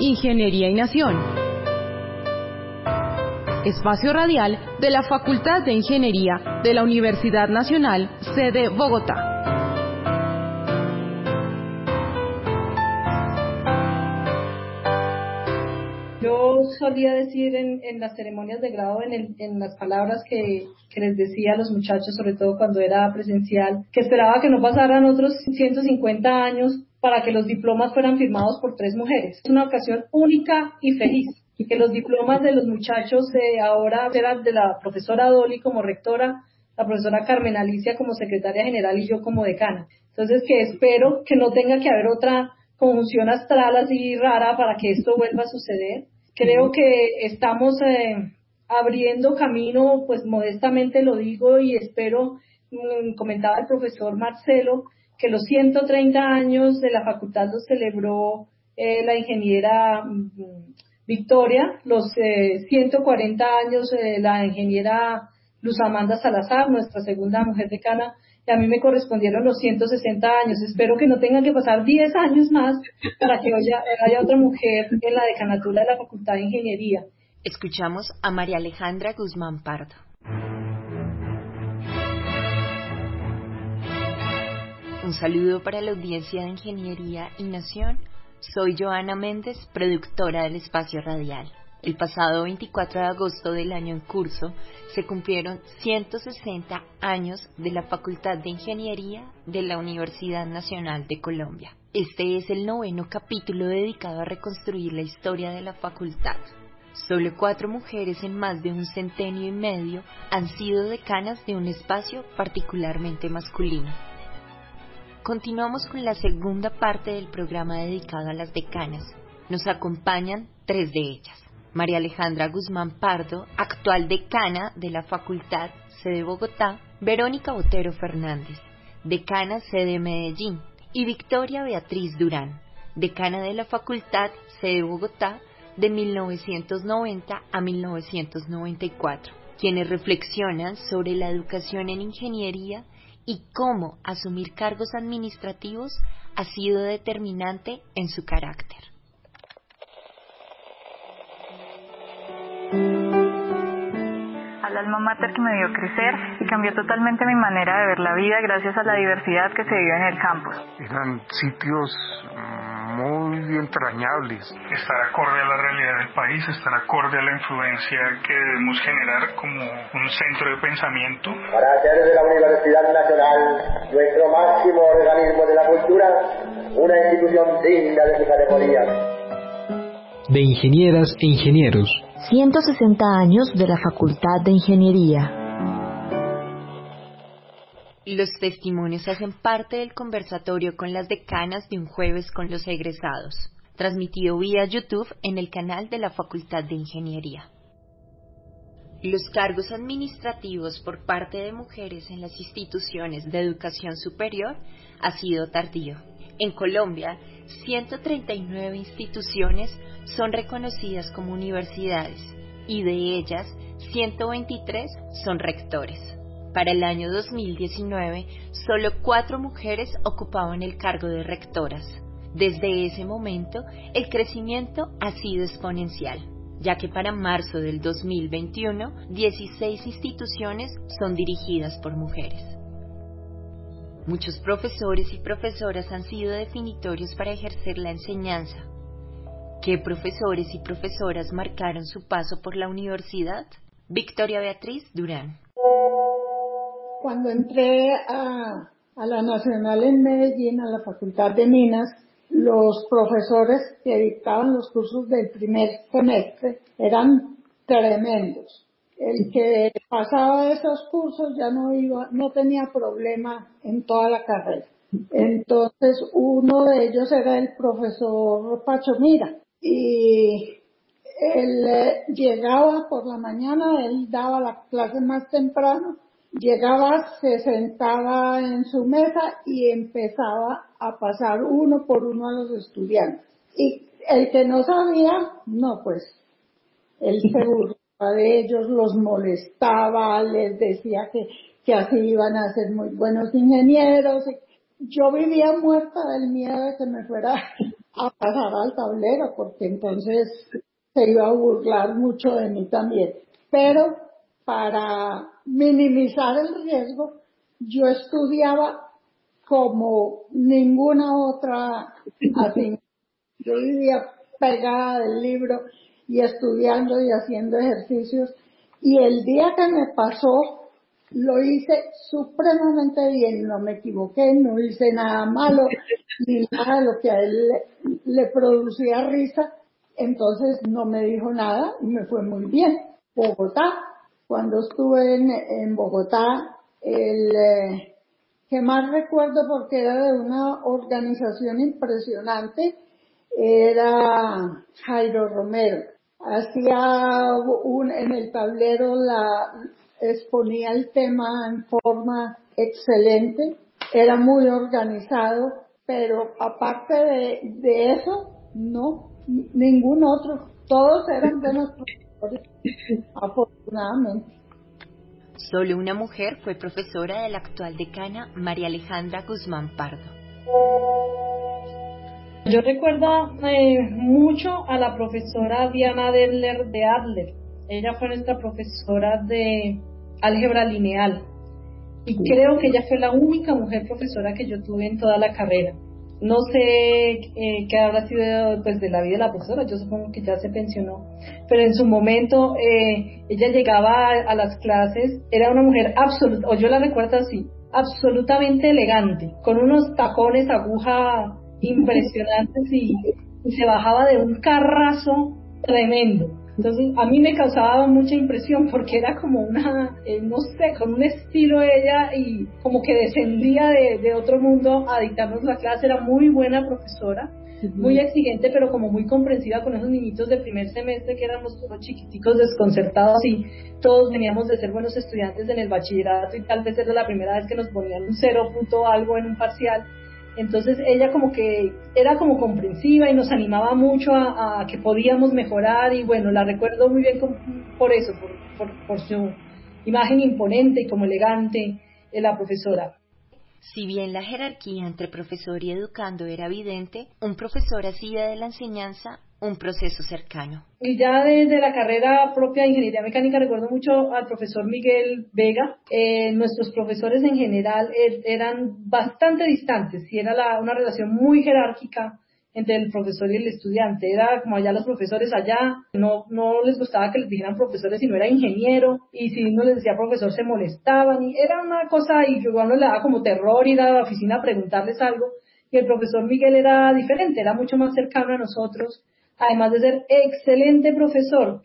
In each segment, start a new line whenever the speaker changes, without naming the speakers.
Ingeniería y Nación. Espacio radial de la Facultad de Ingeniería de la Universidad Nacional, sede Bogotá.
Yo solía decir en las ceremonias de grado, en las palabras que les decía a los muchachos, sobre todo cuando era presencial, que esperaba que no pasaran otros 150 años para que los diplomas fueran firmados por 3 mujeres. Es una ocasión única y feliz. Y que los diplomas de los muchachos ahora eran de la profesora Dolly como rectora, la profesora Carmen Alicia como secretaria general y yo como decana. Entonces, que espero que no tenga que haber otra conjunción astral así rara para que esto vuelva a suceder. Creo que estamos abriendo camino, pues modestamente lo digo y espero, comentaba el profesor Marcelo, que los 130 años de la facultad los celebró la ingeniera Victoria, los 140 años la ingeniera Luz Amanda Salazar, nuestra segunda mujer decana, y a mí me correspondieron los 160 años. Espero que no tengan que pasar 10 años más para que haya otra mujer en la decanatura de la Facultad de Ingeniería.
Escuchamos a María Alejandra Guzmán Pardo. Un saludo para la audiencia de Ingeniería y Nación. Soy Joana Méndez, productora del Espacio Radial. El pasado 24 de agosto del año en curso se cumplieron 160 años de la Facultad de Ingeniería de la Universidad Nacional de Colombia. Este es el 9º capítulo dedicado a reconstruir la historia de la facultad. Solo 4 mujeres en más de un centenio y medio han sido decanas de un espacio particularmente masculino. Continuamos con la segunda parte del programa dedicado a las decanas. Nos acompañan 3 de ellas. María Alejandra Guzmán Pardo, actual decana de la Facultad, sede Bogotá, Verónica Botero Fernández, decana, sede Medellín, y Victoria Beatriz Durán, decana de la Facultad, sede Bogotá, de 1990 a 1994, quienes reflexionan sobre la educación en ingeniería y cómo asumir cargos administrativos ha sido determinante en su carácter.
Al alma mater que me vio crecer y cambió totalmente mi manera de ver la vida gracias a la diversidad que se vive en el campus.
Eran sitios muy entrañables.
Estar acorde a la realidad del país, estar acorde a la influencia que debemos generar como un centro de pensamiento.
Para hacer de la Universidad Nacional nuestro máximo organismo de la cultura, una institución digna de su categoría.
De ingenieras e ingenieros.
160 años de la Facultad de Ingeniería.
Los testimonios hacen parte del conversatorio con las decanas de un jueves con los egresados, transmitido vía YouTube en el canal de la Facultad de Ingeniería. Los cargos administrativos por parte de mujeres en las instituciones de educación superior ha sido tardío. En Colombia, 139 instituciones son reconocidas como universidades y de ellas 123 son rectores. Para el año 2019, solo 4 mujeres ocupaban el cargo de rectoras. Desde ese momento, el crecimiento ha sido exponencial, ya que para marzo del 2021, 16 instituciones son dirigidas por mujeres. Muchos profesores y profesoras han sido definitorios para ejercer la enseñanza. ¿Qué profesores y profesoras marcaron su paso por la universidad? Victoria Beatriz Durán.
Cuando entré a la Nacional en Medellín, a la Facultad de Minas, los profesores que dictaban los cursos del primer semestre eran tremendos. El que pasaba esos cursos ya no tenía problema en toda la carrera. Entonces uno de ellos era el profesor Pacho Mira y él llegaba por la mañana, él daba la clase más temprano, llegaba, se sentaba en su mesa y empezaba a pasar uno por uno a los estudiantes. Y el que no sabía, no, pues él se burlaba de ellos, los molestaba, les decía que así iban a ser muy buenos ingenieros. Yo vivía muerta del miedo de que me fuera a pasar al tablero, porque entonces se iba a burlar mucho de mí también. Pero para minimizar el riesgo, yo estudiaba como ninguna otra así. Yo vivía pegada del libro y estudiando y haciendo ejercicios, y el día que me pasó lo hice supremamente bien, no me equivoqué, no hice nada malo, ni nada de lo que a él le producía risa, entonces no me dijo nada y me fue muy bien. Bogotá, cuando estuve en Bogotá, el que más recuerdo porque era de una organización impresionante, era Jairo Romero. Hacía en el tablero exponía el tema en forma excelente, era muy organizado, pero aparte de eso, no, ningún otro. Todos eran buenos profesores, afortunadamente.
Solo una mujer fue profesora de la actual decana María Alejandra Guzmán Pardo.
Yo recuerdo mucho a la profesora Diana Deller de Adler. Ella fue nuestra profesora de álgebra lineal y creo que ella fue la única mujer profesora que yo tuve en toda la carrera. No sé qué habrá sido pues de la vida de la profesora, yo supongo que ya se pensionó, pero en su momento ella llegaba a las clases, era una mujer absoluta, o yo la recuerdo así, absolutamente elegante, con unos tacones aguja impresionantes y se bajaba de un carrazo tremendo. Entonces a mí me causaba mucha impresión porque era como una, no sé, con un estilo ella y como que descendía de otro mundo a dictarnos la clase. Era muy buena profesora, muy exigente, pero como muy comprensiva con esos niñitos de primer semestre que éramos todos chiquiticos desconcertados y todos veníamos de ser buenos estudiantes en el bachillerato y tal vez era la primera vez que nos ponían un 0 punto algo en un parcial. Entonces ella como que era como comprensiva y nos animaba mucho a que podíamos mejorar y bueno, la recuerdo muy bien por eso, por su imagen imponente y como elegante de la profesora.
Si bien la jerarquía entre profesor y educando era evidente, un profesor hacía de la enseñanza un proceso cercano.
Y ya desde la carrera propia de Ingeniería Mecánica recuerdo mucho al profesor Miguel Vega. Nuestros profesores en general eran bastante distantes y era una relación muy jerárquica entre el profesor y el estudiante. Era como allá los profesores allá, no les gustaba que les dijeran profesores si no era ingeniero, y si no les decía profesor se molestaban, y era una cosa, y yo igual le daba como terror ir a la oficina a preguntarles algo, y el profesor Miguel era diferente, era mucho más cercano a nosotros, además de ser excelente profesor.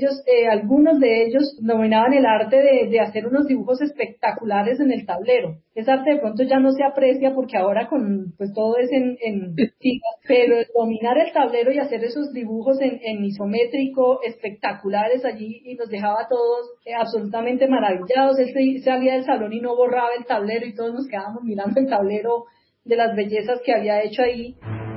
Algunos de ellos dominaban el arte de hacer unos dibujos espectaculares en el tablero. Ese arte de pronto ya no se aprecia porque ahora pues todo es en fijas, pero dominar el tablero y hacer esos dibujos en isométrico espectaculares allí y nos dejaba a todos absolutamente maravillados. Él salía del salón y no borraba el tablero y todos nos quedábamos mirando el tablero de las bellezas que había hecho ahí.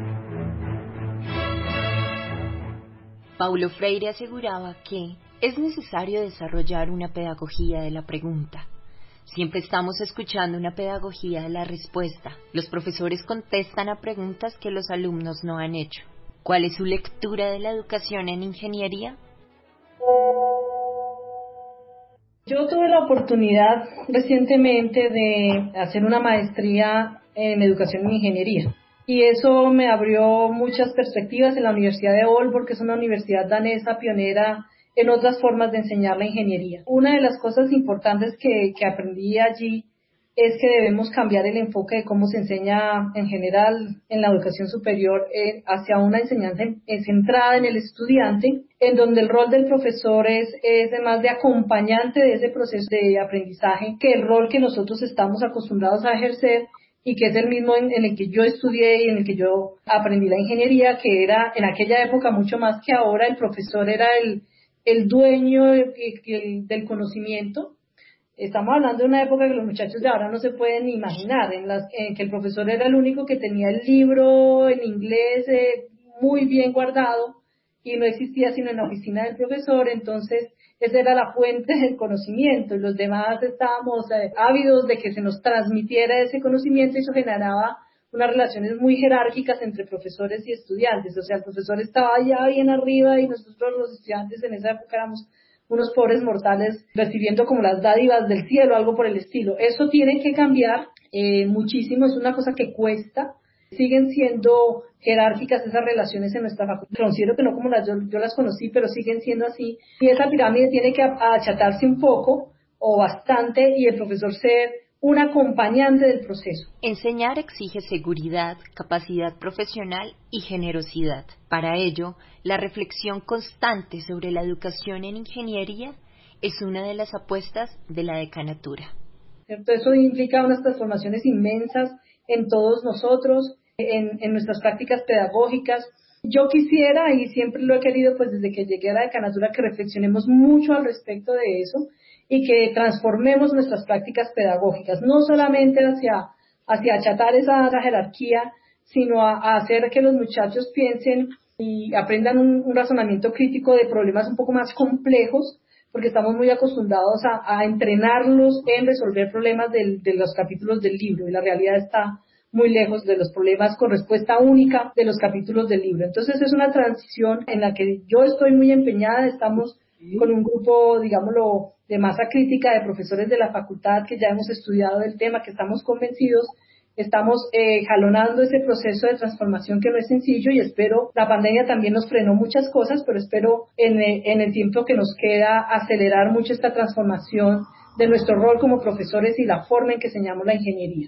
Paulo Freire aseguraba que es necesario desarrollar una pedagogía de la pregunta. Siempre estamos escuchando una pedagogía de la respuesta. Los profesores contestan a preguntas que los alumnos no han hecho. ¿Cuál es su lectura de la educación en ingeniería?
Yo tuve la oportunidad recientemente de hacer una maestría en educación en ingeniería. Y eso me abrió muchas perspectivas en la Universidad de Aalborg, que es una universidad danesa pionera en otras formas de enseñar la ingeniería. Una de las cosas importantes que aprendí allí es que debemos cambiar el enfoque de cómo se enseña en general en la educación superior hacia una enseñanza centrada en el estudiante, en donde el rol del profesor es más de acompañante de ese proceso de aprendizaje que el rol que nosotros estamos acostumbrados a ejercer, y que es el mismo en el que yo estudié y en el que yo aprendí la ingeniería, que era en aquella época mucho más que ahora el profesor era el dueño del conocimiento. Estamos hablando de una época que los muchachos de ahora no se pueden ni imaginar, en que el profesor era el único que tenía el libro en inglés muy bien guardado y no existía sino en la oficina del profesor. Entonces esa era la fuente del conocimiento y los demás estábamos ávidos de que se nos transmitiera ese conocimiento, y eso generaba unas relaciones muy jerárquicas entre profesores y estudiantes, o sea, el profesor estaba allá bien arriba y nosotros los estudiantes en esa época éramos unos pobres mortales recibiendo como las dádivas del cielo, algo por el estilo. Eso tiene que cambiar muchísimo, es una cosa que cuesta. Siguen siendo jerárquicas esas relaciones en nuestra facultad. Considero que no como yo las conocí, pero siguen siendo así. Y esa pirámide tiene que achatarse un poco o bastante y el profesor ser un acompañante del proceso.
Enseñar exige seguridad, capacidad profesional y generosidad. Para ello, la reflexión constante sobre la educación en ingeniería es una de las apuestas de la decanatura.
¿Cierto? Eso implica unas transformaciones inmensas en todos nosotros, en nuestras prácticas pedagógicas. Yo quisiera, y siempre lo he querido pues desde que llegué a la decanatura, que reflexionemos mucho al respecto de eso y que transformemos nuestras prácticas pedagógicas, no solamente hacia achatar esa jerarquía, sino a hacer que los muchachos piensen y aprendan un razonamiento crítico de problemas un poco más complejos, porque estamos muy acostumbrados a entrenarlos en resolver problemas de los capítulos del libro, y la realidad está muy lejos de los problemas con respuesta única de los capítulos del libro. Entonces es una transición en la que yo estoy muy empeñada. Estamos con un grupo, digámoslo, de masa crítica de profesores de la facultad que ya hemos estudiado el tema, que estamos convencidos, estamos jalonando ese proceso de transformación que no es sencillo, y espero, la pandemia también nos frenó muchas cosas, pero espero en el tiempo que nos queda acelerar mucho esta transformación de nuestro rol como profesores y la forma en que enseñamos la ingeniería.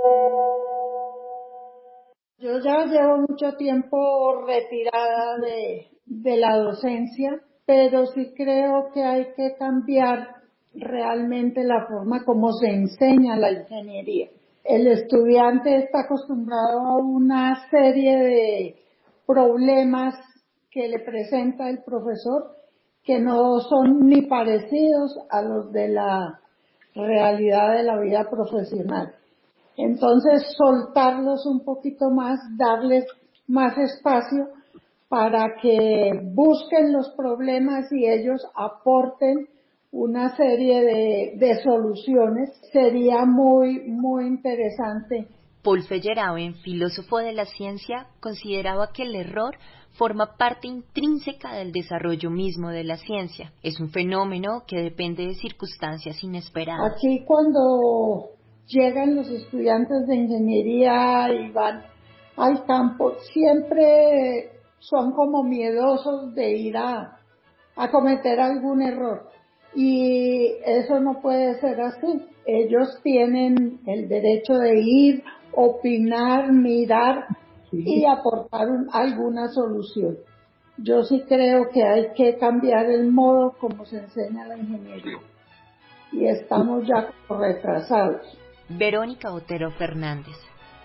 Yo ya llevo mucho tiempo retirada de la docencia, pero sí creo que hay que cambiar realmente la forma como se enseña la ingeniería. El estudiante está acostumbrado a una serie de problemas que le presenta el profesor que no son ni parecidos a los de la realidad de la vida profesional. Entonces, soltarlos un poquito más, darles más espacio para que busquen los problemas y ellos aporten una serie de soluciones, sería muy, muy interesante.
Paul Feyerabend, filósofo de la ciencia, consideraba que el error forma parte intrínseca del desarrollo mismo de la ciencia. Es un fenómeno que depende de circunstancias inesperadas.
Aquí cuando llegan los estudiantes de ingeniería y van al campo, siempre son como miedosos de ir a cometer algún error. Y eso no puede ser así. Ellos tienen el derecho de ir, opinar, mirar y aportar alguna solución. Yo sí creo que hay que cambiar el modo como se enseña la ingeniería. Y estamos ya retrasados.
Verónica Otero Fernández.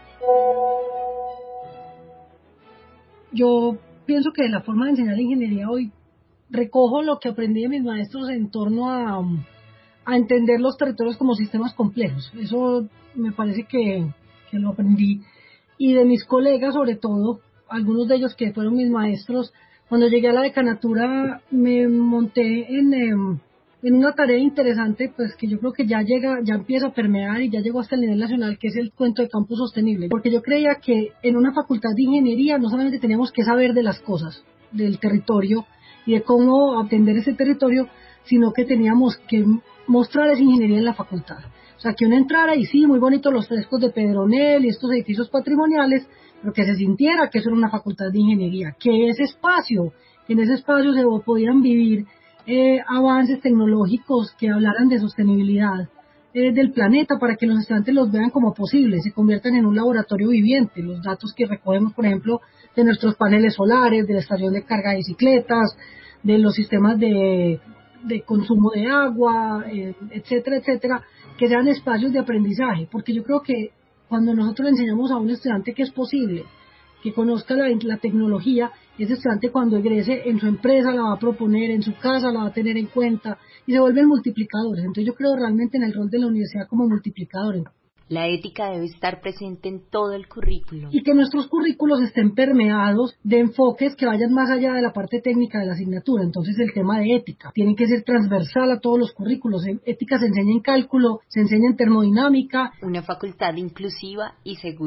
Yo pienso que la forma de enseñar la ingeniería hoy recojo lo que aprendí de mis maestros en torno a entender los territorios como sistemas complejos. Eso me parece que lo aprendí. Y de mis colegas, sobre todo, algunos de ellos que fueron mis maestros, cuando llegué a la decanatura me monté en una tarea interesante, pues que yo creo que ya empieza a permear y ya llegó hasta el nivel nacional, que es el cuento de campo sostenible. Porque yo creía que en una facultad de ingeniería no solamente teníamos que saber de las cosas, del territorio y de cómo atender ese territorio, sino que teníamos que mostrar esa ingeniería en la facultad. O sea, que uno entrara y sí, muy bonitos los frescos de Pedronel y estos edificios patrimoniales, pero que se sintiera que eso era una facultad de ingeniería, que en ese espacio se podían vivir avances tecnológicos que hablaran de sostenibilidad del planeta, para que los estudiantes los vean como posibles, se conviertan en un laboratorio viviente. Los datos que recogemos, por ejemplo, de nuestros paneles solares, de la estación de carga de bicicletas, de los sistemas de consumo de agua, etcétera, etcétera, que sean espacios de aprendizaje, porque yo creo que cuando nosotros le enseñamos a un estudiante que es posible, que conozca la tecnología, ese estudiante cuando egrese en su empresa la va a proponer, en su casa la va a tener en cuenta, y se vuelven multiplicadores. Entonces yo creo realmente en el rol de la universidad como multiplicadores.
La ética debe estar presente en todo el currículo.
Y que nuestros currículos estén permeados de enfoques que vayan más allá de la parte técnica de la asignatura. Entonces el tema de ética tiene que ser transversal a todos los currículos. Ética se enseña en cálculo, se enseña en termodinámica.
Una facultad inclusiva y segura.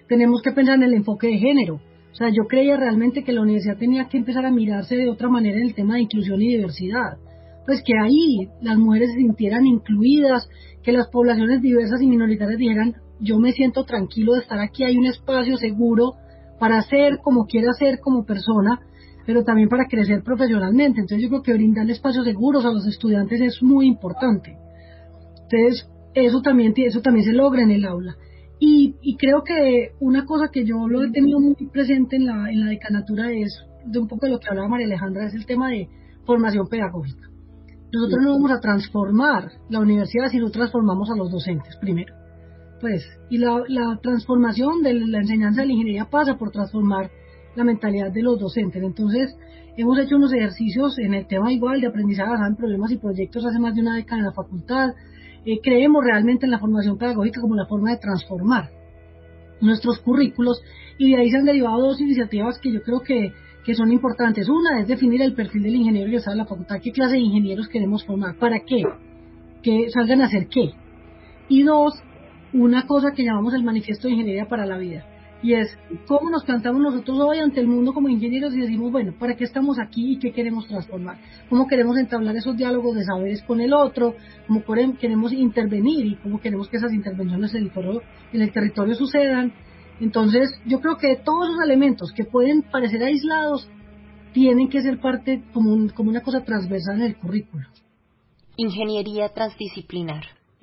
tenemos que pensar en el enfoque de género. O sea, yo creía realmente que la universidad tenía que empezar a mirarse de otra manera en el tema de inclusión y diversidad. Pues que ahí las mujeres se sintieran incluidas, que las poblaciones diversas y minoritarias dijeran, yo me siento tranquilo de estar aquí, hay un espacio seguro para ser como quiera ser como persona, pero también para crecer profesionalmente. Entonces yo creo que brindar espacios seguros a los estudiantes es muy importante. Entonces eso también se logra en el aula. Y creo que una cosa que yo lo he tenido muy presente en la decanatura es, de un poco de lo que hablaba María Alejandra, es el tema de formación pedagógica. Nosotros no vamos a transformar la universidad si no transformamos a los docentes primero. Pues, y la transformación de la enseñanza de la ingeniería pasa por transformar la mentalidad de los docentes. Entonces, hemos hecho unos ejercicios en el tema igual de aprendizaje basado en problemas y proyectos hace más de una década en la facultad. Creemos realmente en la formación pedagógica como la forma de transformar nuestros currículos, y de ahí se han derivado dos iniciativas que yo creo que son importantes. Una es definir el perfil del ingeniero egresado de la facultad, qué clase de ingenieros queremos formar, para qué, que salgan a hacer qué. Y dos, una cosa que llamamos el manifiesto de ingeniería para la vida, y es cómo nos plantamos nosotros hoy ante el mundo como ingenieros y decimos, bueno, ¿para qué estamos aquí y qué queremos transformar? ¿Cómo queremos entablar esos diálogos de saberes con el otro? ¿Cómo queremos intervenir y cómo queremos que esas intervenciones en el territorio sucedan? Entonces, yo creo que todos esos elementos que pueden parecer aislados tienen que ser parte como una cosa transversal en el currículo.
Ingeniería transdisciplinar.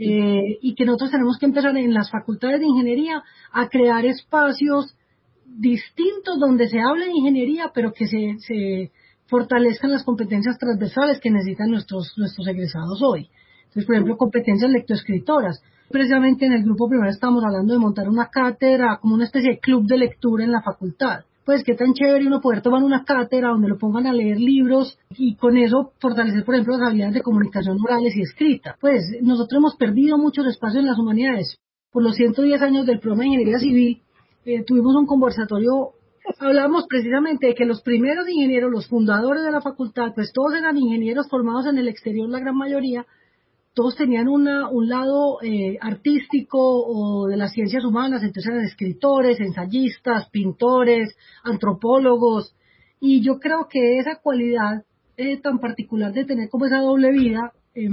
Y que nosotros tenemos que empezar en las facultades de ingeniería a crear espacios distintos donde se hable de ingeniería, pero que se fortalezcan las competencias transversales que necesitan nuestros egresados hoy. Entonces, por ejemplo, competencias lectoescritoras. Precisamente en el grupo primero estamos hablando de montar una cátedra, como una especie de club de lectura en la facultad. Pues qué tan chévere uno poder tomar una cátedra donde lo pongan a leer libros y con eso fortalecer, por ejemplo, las habilidades de comunicación orales y escrita. Pues nosotros hemos perdido muchos espacios en las humanidades. Por los 110 años del programa de Ingeniería Civil, tuvimos un conversatorio, hablamos precisamente de que los primeros ingenieros, los fundadores de la facultad, pues todos eran ingenieros formados en el exterior, la gran mayoría. Todos tenían un lado artístico o de las ciencias humanas, entonces eran escritores, ensayistas, pintores, antropólogos, y yo creo que esa cualidad tan particular de tener como esa doble vida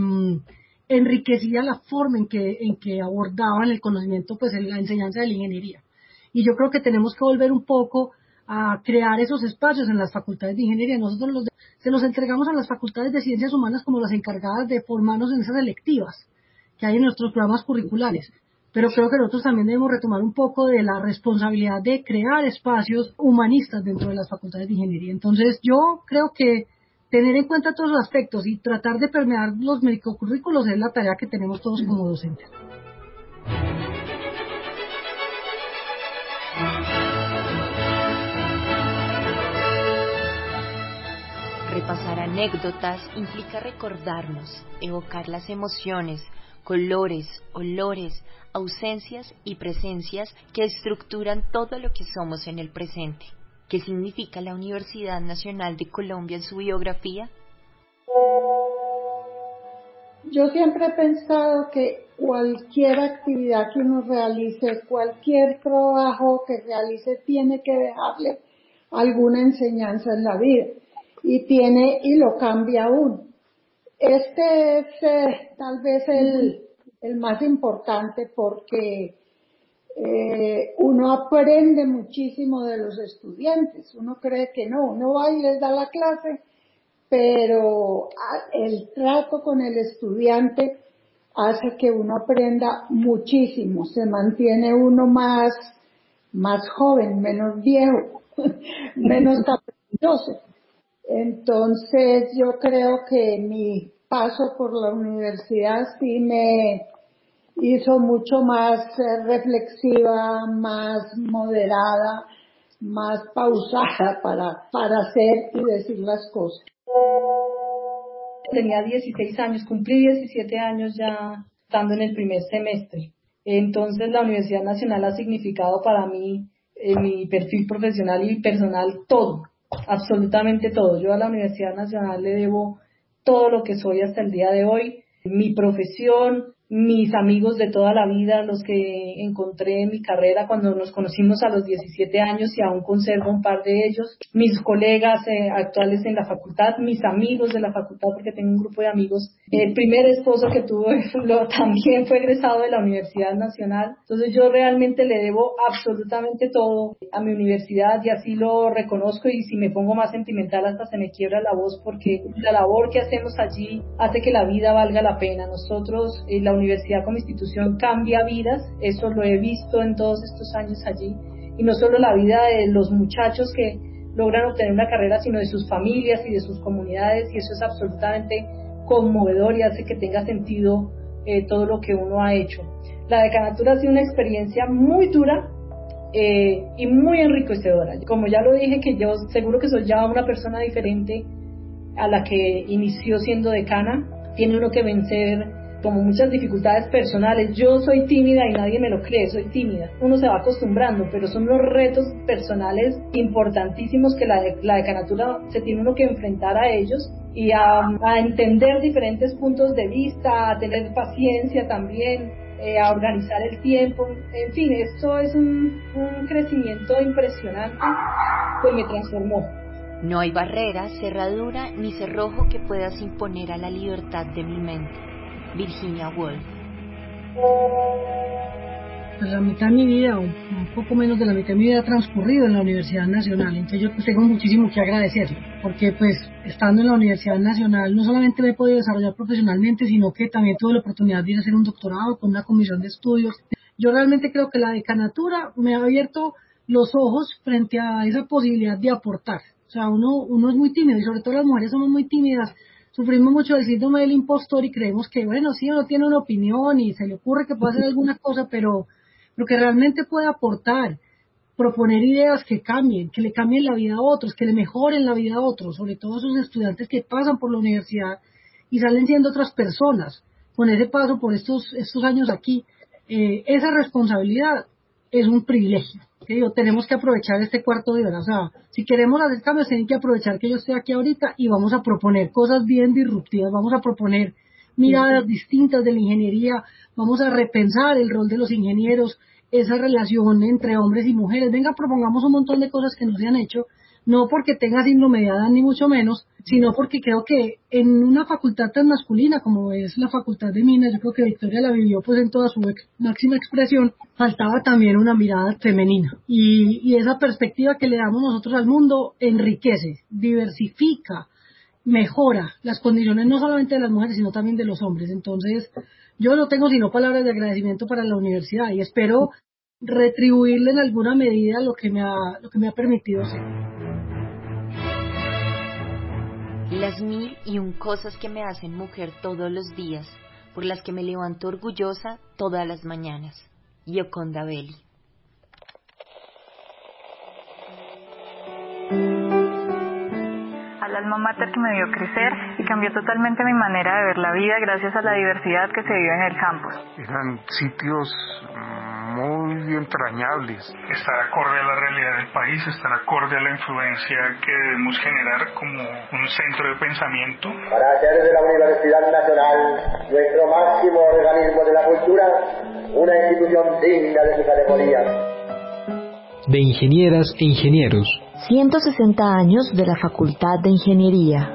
enriquecía la forma en que abordaban el conocimiento, pues en la enseñanza de la ingeniería. Y yo creo que tenemos que volver un poco a crear esos espacios en las facultades de ingeniería. Nosotros se los entregamos a las facultades de ciencias humanas como las encargadas de formarnos en esas electivas que hay en nuestros programas curriculares. Pero creo que nosotros también debemos retomar un poco de la responsabilidad de crear espacios humanistas dentro de las facultades de ingeniería. Entonces yo creo que tener en cuenta todos los aspectos y tratar de permear los microcurrículos es la tarea que tenemos todos como docentes.
Repasar anécdotas implica recordarnos, evocar las emociones, colores, olores, ausencias y presencias que estructuran todo lo que somos en el presente. ¿Qué significa la Universidad Nacional de Colombia en su biografía?
Yo siempre he pensado que cualquier actividad que uno realice, cualquier trabajo que realice, tiene que dejarle alguna enseñanza en la vida. Y lo cambia uno. Este es tal vez el más importante porque uno aprende muchísimo de los estudiantes. Uno cree que no, uno va y les da la clase, pero el trato con el estudiante hace que uno aprenda muchísimo. Se mantiene uno más joven, menos viejo, menos caprichoso. Entonces yo creo que mi paso por la universidad sí me hizo mucho más reflexiva, más moderada, más pausada para hacer y decir las cosas.
Tenía 16 años, cumplí 17 años ya estando en el primer semestre. Entonces la Universidad Nacional ha significado para mí, mi perfil profesional y personal, todo. Absolutamente todo. Yo a la Universidad Nacional le debo todo lo que soy hasta el día de hoy, mi profesión, mis amigos de toda la vida, los que encontré en mi carrera cuando nos conocimos a los 17 años y aún conservo un par de ellos, mis colegas actuales en la facultad, mis amigos de la facultad, porque tengo un grupo de amigos. El primer esposo que tuve también fue egresado de la Universidad Nacional. Entonces yo realmente le debo absolutamente todo a mi universidad y así lo reconozco, y si me pongo más sentimental hasta se me quiebra la voz, porque la labor que hacemos allí hace que la vida valga la pena. Nosotros, la universidad como institución cambia vidas, eso lo he visto en todos estos años allí, y no solo la vida de los muchachos que logran obtener una carrera, sino de sus familias y de sus comunidades, y eso es absolutamente conmovedor y hace que tenga sentido todo lo que uno ha hecho. La decanatura ha sido una experiencia muy dura y muy enriquecedora. Como ya lo dije, que yo seguro que soy ya una persona diferente a la que inició siendo decana. Tiene uno que vencer como muchas dificultades personales. Yo soy tímida y nadie me lo cree, soy tímida. Uno se va acostumbrando, pero son los retos personales importantísimos que la decanatura se tiene uno que enfrentar a ellos y a entender diferentes puntos de vista, a tener paciencia también, a organizar el tiempo. En fin, esto es un crecimiento impresionante que me transformó.
No hay barrera, cerradura ni cerrojo que puedas imponer a la libertad de mi mente. Virginia Woolf.
Pues la mitad de mi vida, o un poco menos de la mitad de mi vida, ha transcurrido en la Universidad Nacional. Entonces yo pues tengo muchísimo que agradecerle, porque pues estando en la Universidad Nacional no solamente me he podido desarrollar profesionalmente, sino que también tuve la oportunidad de ir a hacer un doctorado con una comisión de estudios. Yo realmente creo que la decanatura me ha abierto los ojos frente a esa posibilidad de aportar. O sea, uno es muy tímido, y sobre todo las mujeres somos muy tímidas. Sufrimos mucho del síndrome del impostor y creemos que, bueno, sí, uno tiene una opinión y se le ocurre que puede hacer alguna cosa, pero que realmente puede aportar, proponer ideas que cambien, que le cambien la vida a otros, que le mejoren la vida a otros, sobre todo esos estudiantes que pasan por la universidad y salen siendo otras personas con ese paso por estos años aquí. Esa responsabilidad es un privilegio. Tenemos que aprovechar este cuarto de hora. O sea, si queremos hacer cambios, tienen que aprovechar que yo estoy aquí ahorita y vamos a proponer cosas bien disruptivas, vamos a proponer miradas distintas de la ingeniería, vamos a repensar el rol de los ingenieros, esa relación entre hombres y mujeres. Venga, propongamos un montón de cosas que no se han hecho, no porque tenga síndrome de Adán ni mucho menos, sino porque creo que en una facultad tan masculina como es la Facultad de Minas, yo creo que Victoria la vivió pues en toda su máxima expresión, faltaba también una mirada femenina, y esa perspectiva que le damos nosotros al mundo enriquece, diversifica, mejora las condiciones no solamente de las mujeres sino también de los hombres. Entonces yo no tengo sino palabras de agradecimiento para la universidad y espero retribuirle en alguna medida lo que me ha permitido ser.
Las 1001 cosas que me hacen mujer todos los días, por las que me levanto orgullosa todas las mañanas. Gioconda Belli.
Al alma mater que me vio crecer y cambió totalmente mi manera de ver la vida gracias a la diversidad que se vive en el campus.
Eran sitios muy entrañables.
Estar acorde a la realidad del país, estar acorde a la influencia que debemos generar como un centro de pensamiento.
Para hacer de la Universidad Nacional nuestro máximo organismo de la cultura, una institución digna de su categoría.
De ingenieras e ingenieros.
160 años de la Facultad de Ingeniería.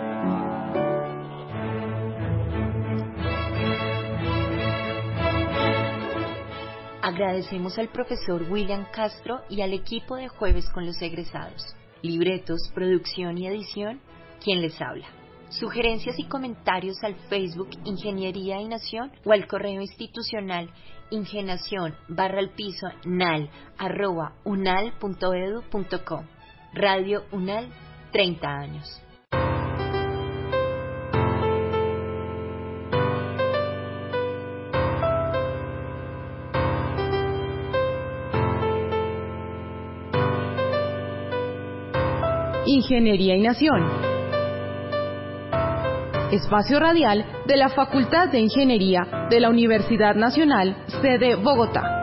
Agradecemos al profesor William Castro y al equipo de Jueves con los Egresados. Libretos, producción y edición, quien les habla. Sugerencias y comentarios al Facebook Ingeniería y Nación o al correo institucional ingenacion_nal@unal.edu.co. Radio UNAL, 30 años.
Ingeniería y Nación. Espacio radial de la Facultad de Ingeniería de la Universidad Nacional, sede Bogotá.